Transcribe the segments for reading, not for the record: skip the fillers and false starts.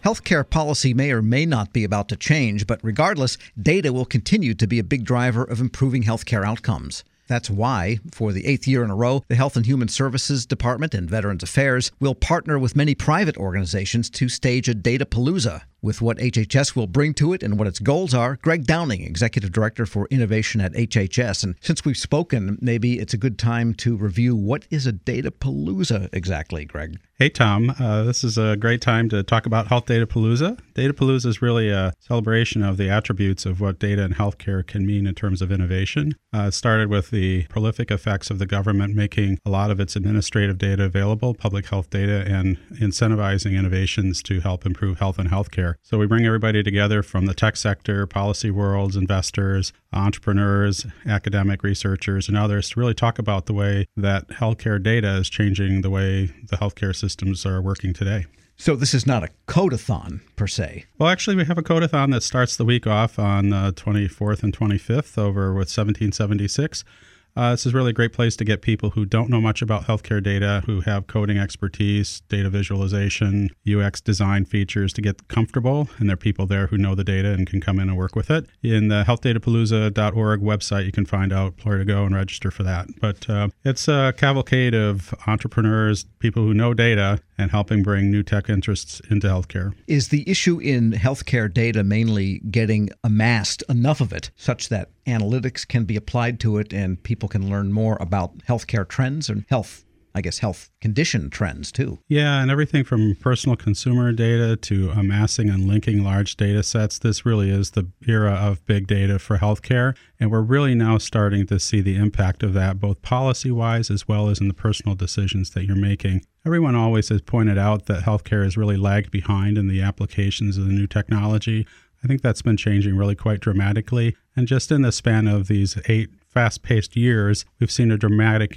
Healthcare policy may or may not be about to change, but regardless, data will continue to be a big driver of improving healthcare outcomes. That's why, for the 8th year in a row, the Health and Human Services Department and Veterans Affairs will partner with many private organizations to stage a Datapalooza. With what HHS will bring to it and what its goals are, Greg Downing, Executive Director for Innovation at HHS. And since we've spoken, maybe it's a good time to review what is a Datapalooza exactly, Greg? Hey, Tom. This is a great time to talk about Health Datapalooza. Datapalooza is really a celebration of the attributes of what data in healthcare can mean in terms of innovation. It started with the prolific effects of the government making a lot of its administrative data available, public health data, and incentivizing innovations to help improve health and healthcare. So we bring everybody together from the tech sector, policy worlds, investors, entrepreneurs, academic researchers, and others to really talk about the way that healthcare data is changing the way the healthcare systems are working today. So this is not a codathon, per se. Well, actually, we have a codathon that starts the week off on 24th and 25th over with 1776. This is really a great place to get people who don't know much about healthcare data, who have coding expertise, data visualization, UX design features to get comfortable. And there are people there who know the data and can come in and work with it. In the healthdatapalooza.org website, you can find out where to go and register for that. But it's a cavalcade of entrepreneurs, people who know data, and helping bring new tech interests into healthcare. Is the issue in healthcare data mainly getting amassed enough of it such that analytics can be applied to it and people can learn more about healthcare trends and health condition trends too? Yeah, and everything from personal consumer data to amassing and linking large data sets. This really is the era of big data for healthcare. And we're really now starting to see the impact of that, both policy-wise as well as in the personal decisions that you're making. Everyone always has pointed out that healthcare has really lagged behind in the applications of the new technology. I think that's been changing really quite dramatically. And just in the span of these 8 fast-paced years, we've seen a dramatic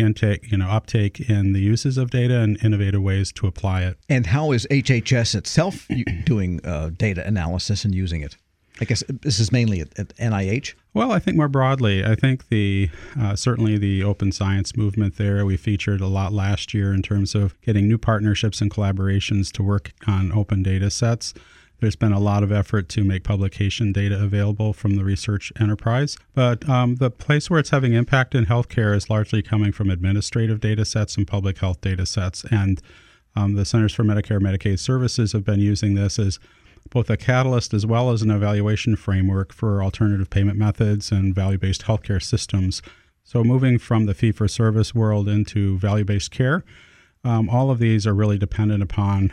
uptake in the uses of data and innovative ways to apply it. And how is HHS itself doing data analysis and using it? I guess this is mainly at NIH. Well, I think more broadly, I think certainly the open science movement there, we featured a lot last year in terms of getting new partnerships and collaborations to work on open data sets. There's been a lot of effort to make publication data available from the research enterprise. But the place where it's having impact in healthcare is largely coming from administrative data sets and public health data sets. And the Centers for Medicare and Medicaid Services have been using this as both a catalyst as well as an evaluation framework for alternative payment methods and value-based healthcare systems. So moving from the fee-for-service world into value-based care, all of these are really dependent upon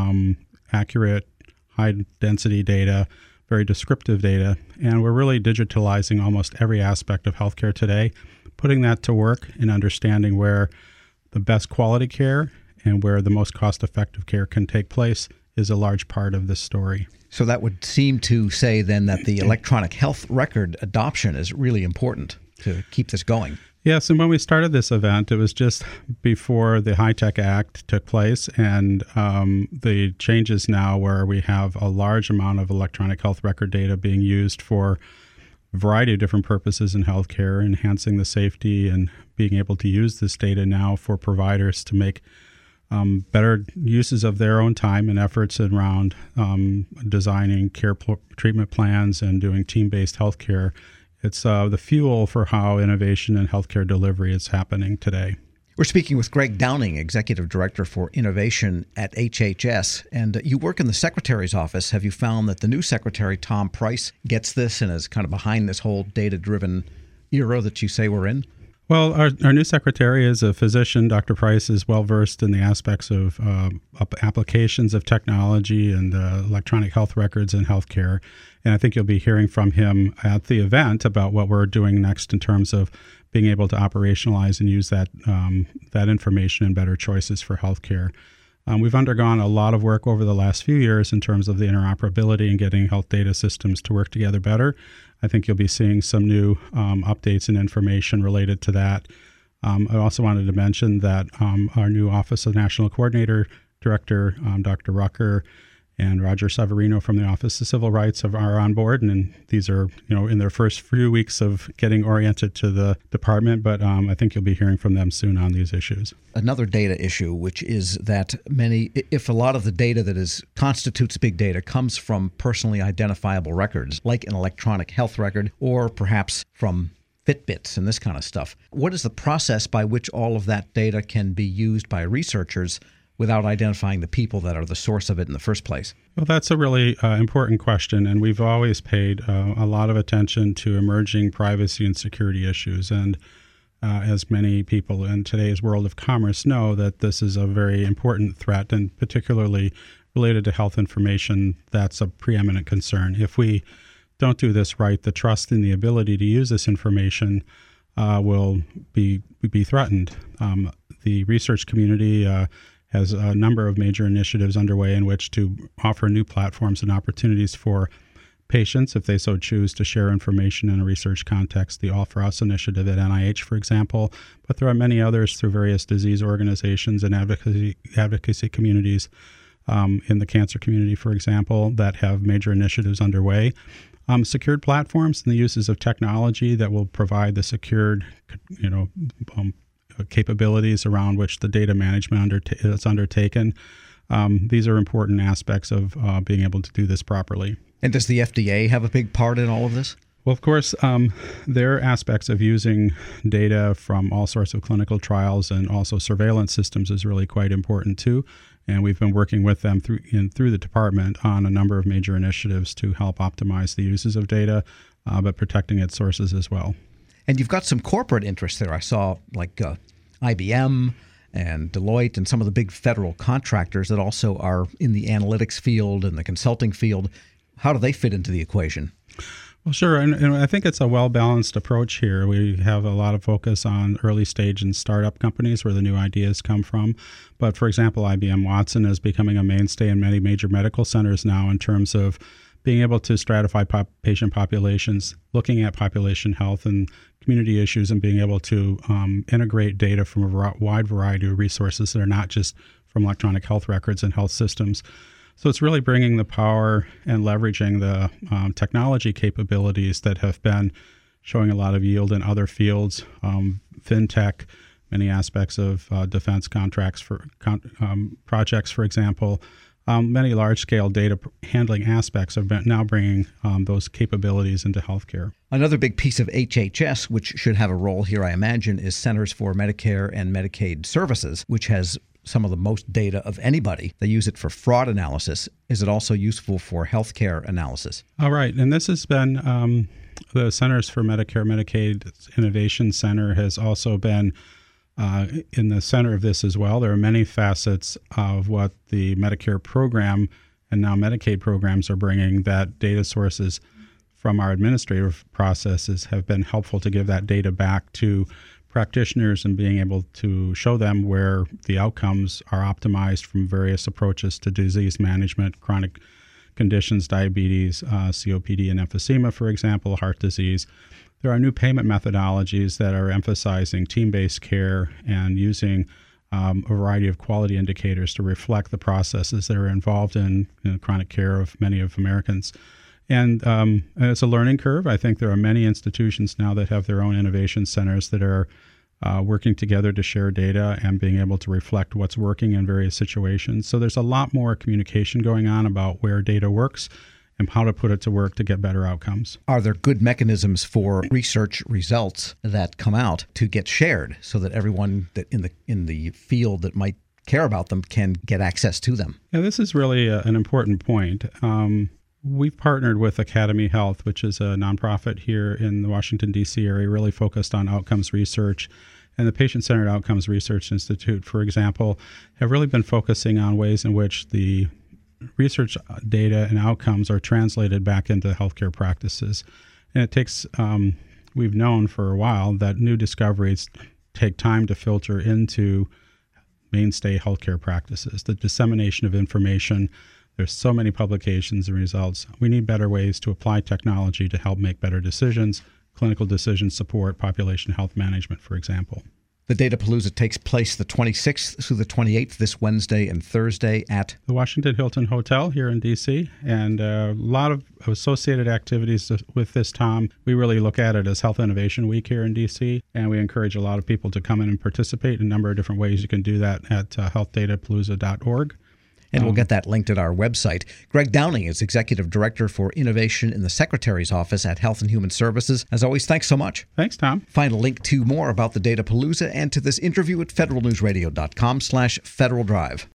accurate, high-density data, very descriptive data, and we're really digitalizing almost every aspect of healthcare today, putting that to work in understanding where the best quality care and where the most cost-effective care can take place is a large part of this story. So that would seem to say then that the electronic health record adoption is really important to keep this going. Yes, and when we started this event, it was just before the HITECH Act took place, and the changes now where we have a large amount of electronic health record data being used for a variety of different purposes in healthcare, enhancing the safety and being able to use this data now for providers to make better uses of their own time and efforts around designing treatment plans and doing team-based healthcare. It's the fuel for how innovation in healthcare delivery is happening today. We're speaking with Greg Downing, Executive Director for Innovation at HHS, and you work in the Secretary's office. Have you found that the new Secretary, Tom Price, gets this and is kind of behind this whole data-driven era that you say we're in? Well, our new secretary is a physician. Dr. Price is well-versed in the aspects of applications of technology and electronic health records in healthcare. And I think you'll be hearing from him at the event about what we're doing next in terms of being able to operationalize and use that information and better choices for healthcare. We've undergone a lot of work over the last few years in terms of the interoperability and getting health data systems to work together better. I think you'll be seeing some new updates and information related to that. I also wanted to mention that our new Office of National Coordinator Director, Dr. Rucker, and Roger Severino from the Office of Civil Rights are on board, and these are, in their first few weeks of getting oriented to the department, but I think you'll be hearing from them soon on these issues. Another data issue, which is that if a lot of the data that constitutes big data comes from personally identifiable records, like an electronic health record, or perhaps from Fitbits and this kind of stuff, what is the process by which all of that data can be used by researchers without identifying the people that are the source of it in the first place? Well, that's a really important question, and we've always paid a lot of attention to emerging privacy and security issues. And as many people in today's world of commerce know, that this is a very important threat, and particularly related to health information, that's a preeminent concern. If we don't do this right, the trust in the ability to use this information will be threatened. The research community has a number of major initiatives underway in which to offer new platforms and opportunities for patients, if they so choose, to share information in a research context. The All for Us initiative at NIH, for example, but there are many others through various disease organizations and advocacy communities in the cancer community, for example, that have major initiatives underway. Secured platforms and the uses of technology that will provide the secured, capabilities around which the data management is undertaken. These are important aspects of being able to do this properly. And does the FDA have a big part in all of this? Well, of course, there are aspects of using data from all sorts of clinical trials and also surveillance systems is really quite important too. And we've been working with them through the department on a number of major initiatives to help optimize the uses of data, but protecting its sources as well. And you've got some corporate interests there. I saw like IBM and Deloitte and some of the big federal contractors that also are in the analytics field and the consulting field. How do they fit into the equation? Well, sure. And I think it's a well-balanced approach here. We have a lot of focus on early stage and startup companies where the new ideas come from. But for example, IBM Watson is becoming a mainstay in many major medical centers now in terms of being able to stratify patient populations, looking at population health and community issues, and being able to integrate data from a wide variety of resources that are not just from electronic health records and health systems. So it's really bringing the power and leveraging the technology capabilities that have been showing a lot of yield in other fields, fintech, many aspects of defense contracts for projects, for example. Many large-scale data handling aspects are now bringing those capabilities into healthcare. Another big piece of HHS, which should have a role here, I imagine, is Centers for Medicare and Medicaid Services, which has some of the most data of anybody. They use it for fraud analysis. Is it also useful for healthcare analysis? All right. And this has been the Centers for Medicare Medicaid Innovation Center has also been in the center of this as well. There are many facets of what the Medicare program and now Medicaid programs are bringing that data sources from our administrative processes have been helpful to give that data back to practitioners and being able to show them where the outcomes are optimized from various approaches to disease management, chronic conditions, diabetes, COPD and emphysema, for example, heart disease. There are new payment methodologies that are emphasizing team-based care and using a variety of quality indicators to reflect the processes that are involved in chronic care of many of Americans. And it's a learning curve. I think there are many institutions now that have their own innovation centers that are working together to share data and being able to reflect what's working in various situations. So there's a lot more communication going on about where data works and how to put it to work to get better outcomes. Are there good mechanisms for research results that come out to get shared so that everyone that in the field that might care about them can get access to them? Yeah, this is really an important point. We've partnered with Academy Health, which is a nonprofit here in the Washington, D.C. area, really focused on outcomes research. And the Patient-Centered Outcomes Research Institute, for example, have really been focusing on ways in which the research data and outcomes are translated back into healthcare practices. And it takes, we've known for a while that new discoveries take time to filter into mainstay healthcare practices. The dissemination of information, there's so many publications and results. We need better ways to apply technology to help make better decisions, clinical decision support, population health management, for example. The Datapalooza takes place the 26th through the 28th, this Wednesday and Thursday at the Washington Hilton Hotel here in D.C., and a lot of associated activities with this, Tom. We really look at it as Health Innovation Week here in D.C., and we encourage a lot of people to come in and participate in a number of different ways. You can do that at healthdatapalooza.org. And we'll get that linked at our website. Greg Downing is Executive Director for Innovation in the Secretary's Office at Health and Human Services. As always, thanks so much. Thanks, Tom. Find a link to more about the Datapalooza and to this interview at federalnewsradio.com/Federal Drive.